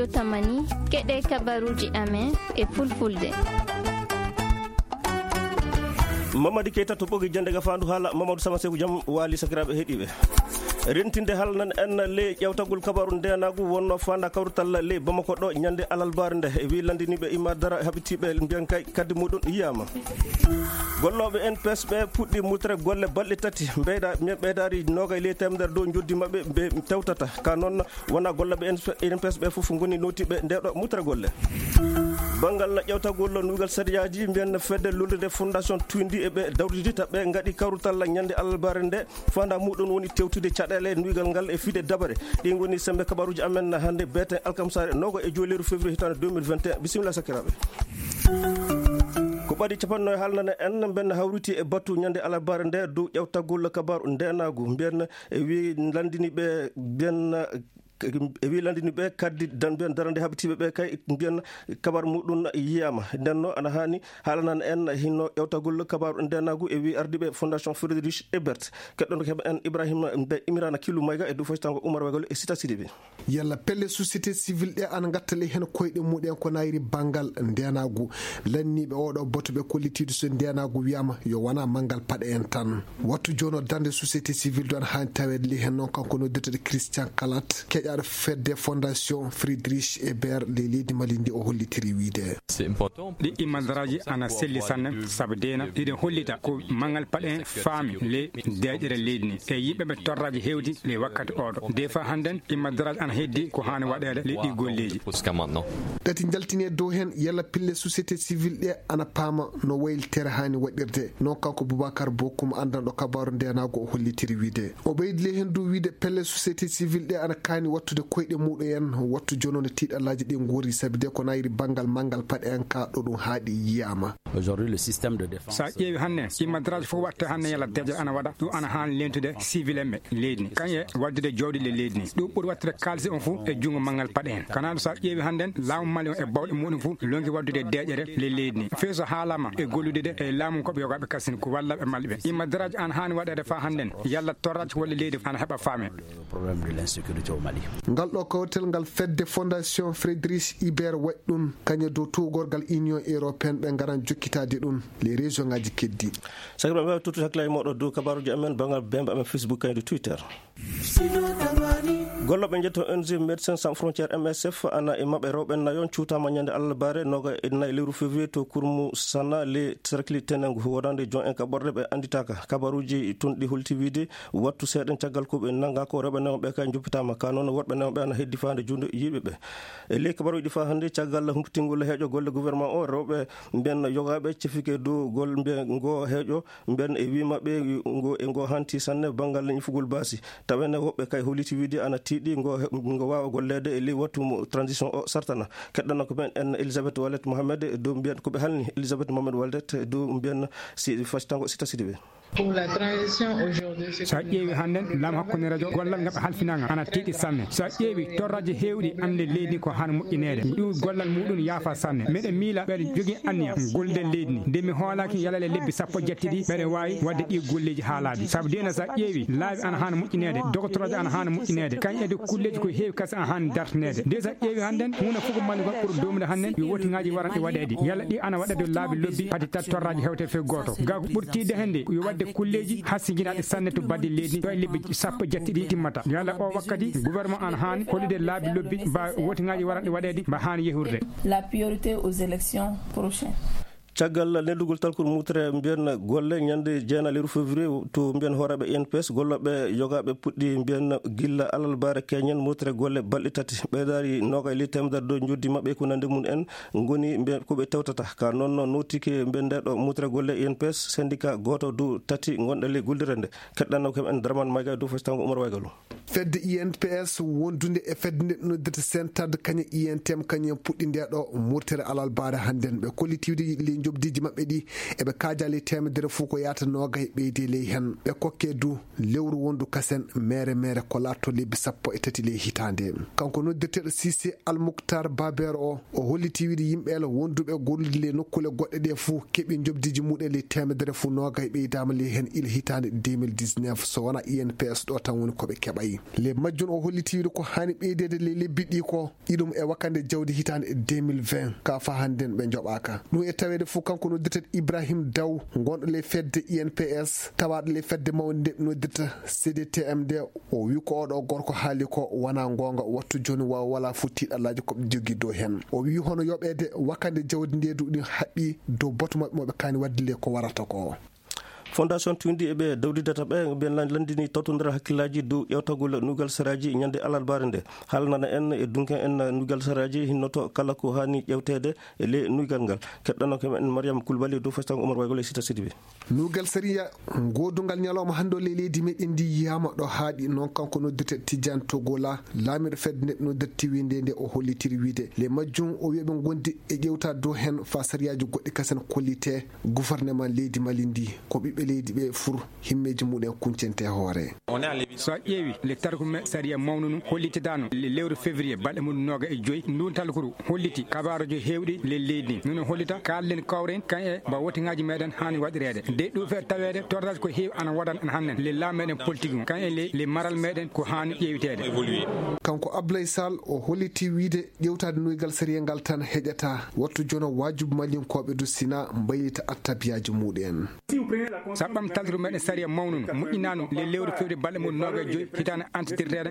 radio Tamani keɗe kabaruji amen e fulfulde. Mamadi Keita to ɓogi jande ga fandu haala Mamadou Sama Sekou jam wali sakiraɓe heeɗiɓe rentinde halnan en le ƴewtagol kabaru ndenagu wonno fanda kawrutalla le Bamako ɗo ñande alalbar nde wi landiniɓe imadara habitiɓe mbiyan kay kaddi muɗum yiyama golloɓe NPS ɓe puɗɗi mutere golle balɗe tati ɓeydari nogay le temedere dow joddi mabɓe ɓe tewtata ka noon wona golloɓe NPS ɓe foof goni notiɓe ndeɗo mutere golle bangal ƴewtagol nugal sariyaji mbiyan fedde lullude fondation tuindi eɓe dawdidita ɓe gaɗi kawrutalla ñande alalbare nde fanda muɗum woni tewtude caɗele nugal ngal e fiide dabare ɗi goni sembe kabaruji amen hande beten alkamsare nogo e jooliru février hitande 2021 bisimilla sakiraɓe ko ɓaɗi capanno e haalnane en ben hawriti e battu ñande alabare nde dow ƴewtagol kabaru ndenagu mbiyen e wi landiniɓe mbiyen e wi landini ɓe kaddi mbiyen darande habitiɓe ɓe kay mbiyen kabaru muɗum yiyama ndenno ana hani halanan en hinno ƴewtagol kabaru ndenagu e wi ardiɓe fondation Friedrich Ebert keɗɗon ko heɓa en Ibrahima mbe Imirana Killu Mayga e dow faytango Oumar Wagalo e Sita Sidiɓe yalla pelle société civile ɗe ana gattali hen koyɗe muɗen ko nayri banggal ndenagu lanniɓe oɗo boto ɓe kollitiɗo so ndenagu wiyama yo wona manggal paɗe en tan wattu joni o dande société civile ɗo ana hani tawede li hen noon kanko noddirteɗo Christian Kalat keƴaɗo fedde fondation Friedrich Ebert le leydi Mali ndi o hollitiri wiide ɗi imadaraji ana selli sanne saabu dena ɗiɗen hollita ko mangal paɗe en faami le deƴƴere leydi ni e yimɓeɓe torraji hewdi le wakkati oɗo des fois hannden imadaraji ana heddi ko hani waɗede le ɗi golleji ɗati jaltine dow hen yalla pille société civile ɗe ana paama no wayltere hani waɗirde non kanko Boubacar Bokoum andanɗo kabaru ndenago o hollitiri wiide o ɓeydi le hen dow wiide pelle société civile ɗe ana kani wattude koyɗe muɗum en wattu joni no tiiɗallaji ɗi goori sabi de ko nayri banggal mangal paɗe en ka ɗo ɗum haaɗi yiyama sa ƴeewi hanne imadaraji fof watta hanne yalla deƴƴo ana waɗa ɗum ana hani lentude civil en ɓe leydi ni kañe waddude jawɗi leydi ni ɗum ɓuuri wattude kalisi on fof e jungo mangal paɗe en kanaɗo sa ƴeewi hannden laamu Mali on e bawɗe muɗum fof lonki waddude deƴƴere le leydi ni feewi so haalama e gollude de e laamu koɓe yogaɓe kasine ko wallaɓe malɓe ɓe imadaraji ana hani waɗede fa hannden yalla torraji walla leydi ana heeɓa faame ngal ɗo kawtel ngal fedde fondation Friedrich Ebert waɗi ɗum kañe dow tugorgal union européenne ɓe garan jokkitade ɗum les régions ngaji keddi sakiraɓe mbawi tuttude hakkille moɗo dow kabaruji amen bangal bembe amen Facebook kañum Twitter golloɓe jetto ONG Médecins Sans Frontières MSF ana e mabɓe rewɓe nayon cuutama ñande alalbare noga e nayi lewru février to Kourmou Sana le cercle tenengo wodande jon en kaɓorɗe ɓe anditaka kabaruji tunɗi holti wiide wattu seeɗen caggal koɓe nanga ko rewɓe nayon ɓe kay juppitama ka noon worɓe nayon ɓe ana heddi fande junde yiɓeɓe e ley kabaruji ɗi fa hannde caggal humpitingol heeƴo golle gouvernement o rewɓe mbiyen yogaɓe cefike dow gol mbiyen ngo heeƴo mbiyen e wimaɓe ngo hanti sanne banggal ñifugol baasi tawene woɓɓe kay holliti wiide ana tiiɗi ngo wawa gollede e ley wattu transition o sartana keɗɗana ko ɓen en Elisabeth Wallet Mohamed dow mbiyen koɓe halni Elisabeth Mohamed Wallet dow mbiyen si facitango Sita Sidiɓe sa ƴeewi hannden laamu hakkunde radio gollal ngal ɓe halfinaga ana tiiɗi sanne sa ƴeewi torraji hewɗi ande leydi ko han moƴƴinede ɗum gollal muɗum yaafa sanne meɗen miila ɓeɗe jogui anniya golde leydi ni nde mi hoolaki yalale lebbi sappo jettiɗi ɓeɗe wawi wadde ɗi golleji haalaɗi saabu dena sa ƴeewi laabi ana hani moƴƴinede doctoraji ana hani moƴƴinede kañ ede kulleji ko heewi kasi ana hani dartinede nde sa ƴeewi hannden hunde fof ko mali gon ɓuuri domde hannden yo wotiŋaji waran ɗi waɗede yalla ɗi ana waɗede laabi lobbi pati tat torraji hewte fe goto ga ko ɓurtide hende yo wadde kulleji hasiginaɗe sanne to badde leydi ɗo e lebbi sappo jettiɗi timmata yalla o wakkati gouvernement an hani hollude laabi lobbi mba wotiŋaji waranɗe waɗede mba hani yehurde la priorité aux élections prochaines caggal neldugol talkol mutere mbiyen golle ñande jeenaleru février to mbiyen horaɓe INPS golloɓe yogaɓe puɗɗi mbiyen gilla alalbare keñen mutere golle balɗe tati ɓeydari noga e li temedere dow joddi mabɓe ko nande mum en goni mbiyen koɓe tewtata ka noon notike mbiyen ndeɗo mutere golle INPS syndicat goto dow tati gonɗe ley guldere nde keɗɗanno kam en Dramane Mayga dow fasitango Oumar Waygalou fedde INPS wondude e fedde nde noddirta sentade kañe INTM kañen puɗɗi ndeɗo murtere alalbare hannden ɓe kollitiwde jobdiji mabɓe ɗi eɓe kaajali temedere fuu ko yata noga e ɓeydi ley hen ɓe kokke du lewru wondu kasen mere ko latto lebbi 13 ley hitande kanko noddirteɗo Sisé Almouktar Baber o holliti wiide yimɓeele wonduɓe gollile nokkule goɗɗe ɗe fuu keeɓi jobdiji muɗe ley temedere fuu noga e ɓeydama ley hen il hitande 2019 so wona INPS ɗo tan woni koɓe keɓayi le majjun o holliti wiide ko hani ɓeydede ley lebbi ɗi ko ɗiɗum e wakkande jawdi hitande 2020 ka fa hannden ɓe joɓaka ɗum e tawede fuu kanko noddirteɗo Ibrahim Daw gonɗo ley fedde INPS tawaɗo ley fedde mawde noddirta CDTMD o wi ko oɗo gorko haali ko wona gonga wattu joni wala fu tiɗallaji koɓe jogui dow hen o wi hono yoɓede wakkande jawdi ndedu ɗin haɓɓi dow batu mabɓe moɓe kani wadde le ko warata ko fondation tundi eɓe dawdidata ɓe ɓe landini tawtodira hakkillaji dow ƴewtagol nugal saraji ñande alalbare nde haalnana en e dunken en nugal saraji hinnoto kala ko hani ƴewtede e le nugal ngal keɗɗano ko en Mariam Koulibaly dow fastan Oumar Waygol e Sita Sidibé nugal sariya godugal ñalawma hande le leydi meɗen ndi yiyama ɗo haaɗi noon kanko noddirte Tidiane Togola laamiɗo fedde nde noddirti winde nde o hollitiri wiide le majjum o wiɓe gondi e ƴewta dow hen fa sariyaji goɗɗi kasen kollite gouvernement leydi Mali ndi ko ɓiɓɓe leydi ɓe fur himmeji muɗen kuncente hoore so ƴeewi le tarkume sariya mawnu nu hollitidano le lewru février balɗe mum noga e joyyi ndun talkuru holliti kabaruji hewɗi le leydi ndi nunu hollita kallen kawren kan e mba wotiŋaji meɗen hani waɗirede de ɗum fe tawede tordaji ko heewi ana waɗan en hannen le laam meɗen politique kan e le maral meɗen ko hani ƴewitede kanko Ablaye Sall o holliti wiide ƴewtade nuygal sariya ngal tan heƴata wattu jono wajibu malinkoɓe du sina mbaylita attabiyaji muɗen sa ɓam talturu meɗen sariya mawnunu moƴƴinanu le lewru fewde balɗe mum noga e joyyi hitande antitirtede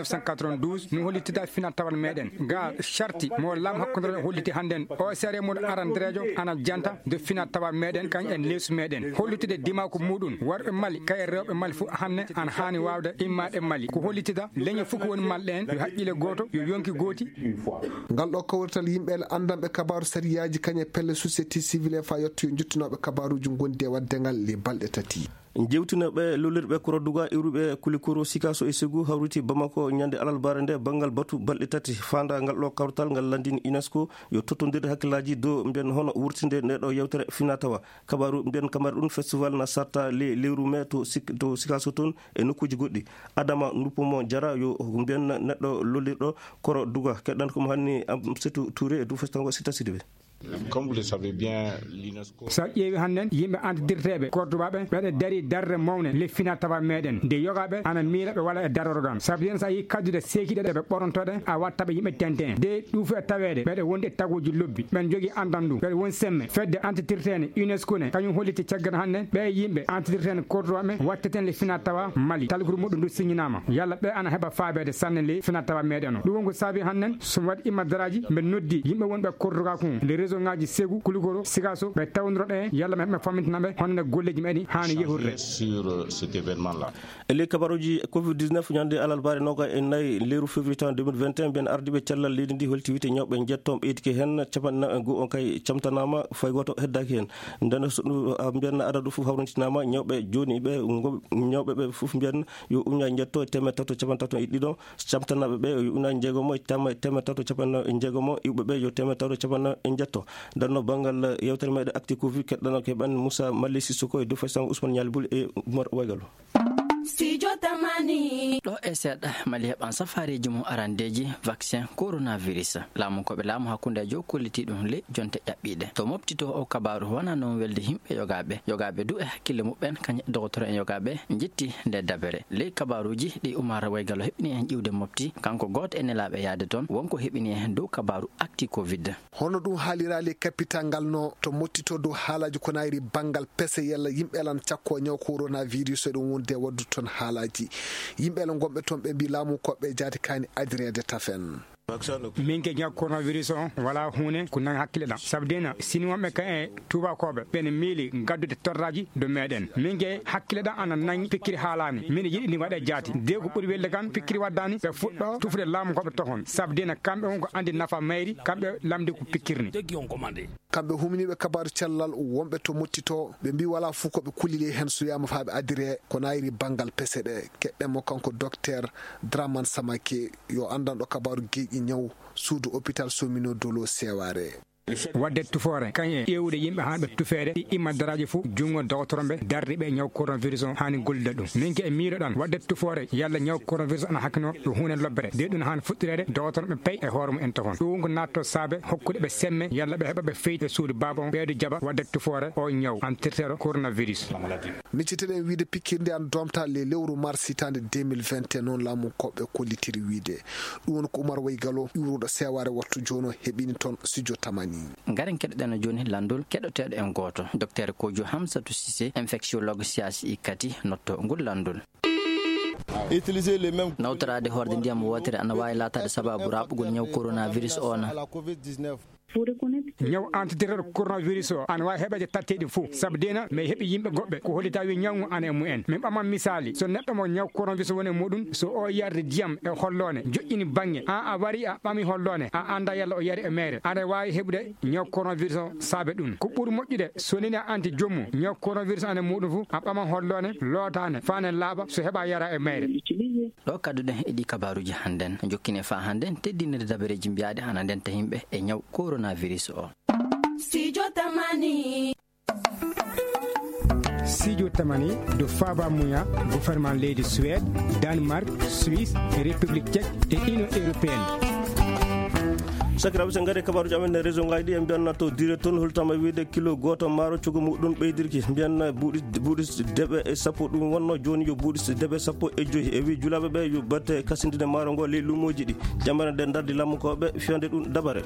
1992 nu hollitida final tawal meɗen ga charti mo laam hakkodire holliti hannden o sariya muɗum arandirejo ana janta de final tawal meɗen kañ en leesu meɗen hollitide dimako muɗum worɓe Mali kay rewɓe Mali fof hanne ana hani wawde immade Mali ko hollitida leñe fof ko woni malɗe en yo haqqille goto yo yonki gooti ngal ɗo kawrital yimɓeɓe andanɓe kabaru sariyaji kañe pelle société civile fa yetto yo juttunoɓe kabaruji gondi e waddengal le balɗe tati jewtinoɓe lolirɓe ko rodduga iwruɓe Kulikoro Sikaso e Ségou hawriti Bamako ñande alalbare nde banggal batu balɗe tati fanda ngal ɗo kawrital ngal landini UNESCO yo tottodirde hakkillaji dow mbiyen hono wurtinde ndeɗo yewtere fina tawa kabaru mbiyen kamara ɗum festival na sarta lewru mai to Sikaso toon e nokkuji goɗɗi Adama Ndupomo Diara yo mbiyen neɗɗo lolirɗo koro duga keɗɗan komo hanni Amsatou Touré e dow festival Sita Sidibé. Comme vous le savez bien, l'UNESCO sa ƴeewi hannden yimɓe antidirteɓe kordubaɓe ɓeɗe daari darde mawne le final tawa meɗen nde yogaɓe ana miila ɓe wala e darorgan saabu yen sa yi kaddude seekiɗe ɗe ɓe ɓorontoɗe a wattaɓe yimɓe tenten de ɗum fo e tawede ɓeɗe wondi e tagoji lobbi ɓen jogui andandu ɓeɗe won semme fedde antidirtene UNESCO ne kañum holliti caggana hannden ɓe yimɓe antidirtene kordubaɓe watteten le final tawa Mali talguru muɗum ndu signinama yalla ɓe ana heeɓa faabede sanne le final tawa meɗen o ɗum wonko saabi hannden somi waɗi immardaraji mbe noddi yimɓe wonɓe korduga kon réseau ngaji Ségou Kulikoro Sikaso ɓe tawdiroɗe yalla ɓe fomintanaɓe honno golleji meɗi hani yehurde sur cet événement là. Les kabaruji Covid-19 ñande alalbare noga e nayi lewru février 2021 ben ardiɓe cellal leydi ndi holti wite ñawɓe jettom ɓeydike hen capanɗe go on kay camtanama fay goto heddaki hen nden mbiyen adadu fof hawrintinama ñawɓe joni ɓe ñawɓe ɓe fof mbiyen yo uña jetto temet tato capan tato e ɗiɗo camtanaɓe ɓe yo uña jeegomo temet tato capanɗe e jeegomo iwɓe ɓe yo temet tato capanɗe e jetto danno bangal yewtere meɗe acti Covid keɗɗano keɓen Moussa Malli Sissoko e dow fastan Ousmane Ñalibuli e Oumar Waygalo. Studio Tamani ɗo e seeɗa Mali heɓan safariji mum arandeji vaccin coronavirus laamu koɓe laamu hakkundejo kolliti ɗum le jonte ƴaɓɓiɗe to moftito o kabaru wona noon welde himɓe yogaɓe du e hakkille muɓɓen kañe docteur en yogaɓe jetti nde dabere le kabaruji ɗi Oumar Waygalo heɓini en ƴiwde mofti kanko goto e nelaɓe yaade toon wonko heɓini en dow kabaru acti Covid hono ɗum haalirali capital ngal no to mottito dow haalaji ko nayri banggal pese yalla yimɓe lan cakko ñaw coronavirus e ɗum wonde waddu ton haalaji yimɓe lan gomɓe toon ɓe mbi laamu koɓɓe jaati kani adirede tafen min ke ñak coronavirus on wala hunde ko nan hakkille ɗam sabu dena sini wonɓe ka e tubakoɓe ɓene miili gaddude torraji do meɗen min ke hakkille ɗam ana nayi pikkiri haalami min yiɗi ni waɗe jaati de ko ɓuuri welde kan pikkiri waddani ɓe fuɗɗo tufde laamu koɓe tohon sabu dena kamɓe wonko andi nafa mayri kamɓe lamdi ko pikkirni kamɓe humniɓe kabaru cellal wonɓe to mottito ɓe mbi wala fuu koɓe kulili hen suyama faaɓe adire ko nayri banggal pese ɗe keɗɗenmo kanko docteur Draman Samake yo andanɗo kabaru geeƴi ñaw suudu hôpital Somino Dolo Seware. wadde tufore kañe ƴewde yimɓe hanɓe tufede ɗi immandaraji fou jungo dawtoromɓe darde ɓe ñaw coronavirus o hani gollude ɗum min ke e miiloɗon wadde tufore yalla ñaw coronavirus ana hakkino ɗum hunde lobbere de ɗum hani fuɗɗirede dawtoromɓe pay e hoore mum en tohon ɗum ko natto saabe hokkude ɓe semme yalla ɓe heeɓa ɓe feyde suudu babon ɓeyde jaɓa wadde tufore o ñaw antirtero coronavirus micciteɗen wiide pikkirde an domta le lewru mars hitande 2021 noon laamu koɓɓe kollitiri wiide ɗum woni ko Oumar Waygalo iwruɗo seware wattu joni o heɓini toon studio Tamani. Ngaren keɗoɗen joni landol keɗoteɗo en goto docteur Kojo Hamsatou Cissé infectiologue siasi ikati notto ngol landol. Utiliser les mêmes nawtorade horde ndiyam wotere ana wawi latade sababu raɓugol ñaw coronavirus ona ñaw antitireur coronavirus o ana wawi heɓeje tatteɗi fou saabu dena mi heeɓi yimɓe goɓɓe ko hollita wi ñawgu ana e mumen min ɓaman misali so neɗɗo mo ñaw coronavirus woni e muɗum so o yarde ndiyam e hollone joƴƴini banggue a wari a ɓami hollone a anda yalla o yari e mere aɗa wawi heɓude ñaw coronavirus o saabe ɗum ko ɓuuri moƴƴude so nini a anti jommu ñaw coronavirus ana e muɗum fou a ɓaman hollone lootane fane laaɓa so heeɓa yara e mere ɗo kadduɗen e ɗi kabaruji hannden jokkine fa hannden teddinede dabareji mbiyaɗe ana ndenta yimɓe e ñaw coronavirus o. Studio Tamani. Studio Tamani do Faba Mouya, gouvernement leydi Suède, Danemark, Suisse, République tchèque et Union européenne. sakiraɓe so gaari kabaruji amen e région ngaji ɗi en mbiyanna to durée toon holtama wiide kilo goto maaro cogo muɗum ɓeydirki mbiyanna buuɗi deɓe e sappo ɗum wonno joni yo buuɗi deɓe sappo e joyi e wi julaɓe ɓe yo batte kasindine maaro ngo ley lumoji ɗi jamane nde dardi lammukoɓe fiyande ɗum dabare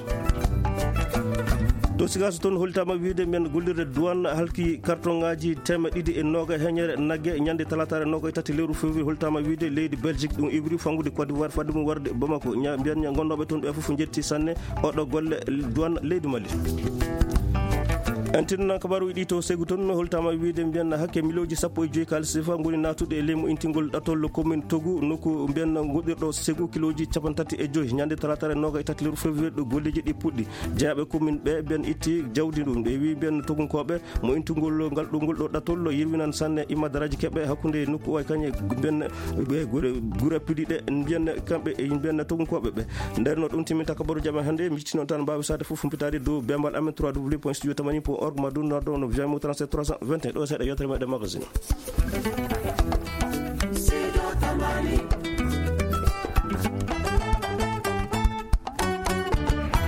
to sigaso toon holtama wiide men gollirde douane halki carton ngaji 290 heñere naggue ñande talatare 23 lewru février holtama wiide leydi Belgique ɗum ibri fangude Côte d'Ivoire fadde mum warde Bamako mbiyan gonnoɓe toon ɓe foof jetti sanne oɗo golle douane leydi Mali en tinna kabaruji ɗi to segu toon holtama wiide mbiyanna hakke miloji sappo e joyi kalis sifa goni natude e leymu intingol ɗatol commune Togu nokku mbiyanna goɗɗirɗo segu kiloji capantati e joyi ñande talatare 23 lewru février ɗo golleji ɗi puɗɗi jeeyaɓe commune ɓe mbiyan itti jawdi ɗum ɓe wi mbiyan togunkoɓe mo intingol ngal ɗo ngol ɗo ɗatol yirwinan sanne imadaraji keɓe hakkude nokku o kañe mbiyan ɓe guura piɗi ɗe mbiyan kamɓe e mbiyan togunkoɓe ɓe nderno ɗum timminta kabaruji amen hannde mi cittino tan mbawi sade foof humpitade dow bembal amen www.studiotamani.org madou noddo no vjamo 37 321 ɗo seeɗa yewtere meɗen magazine.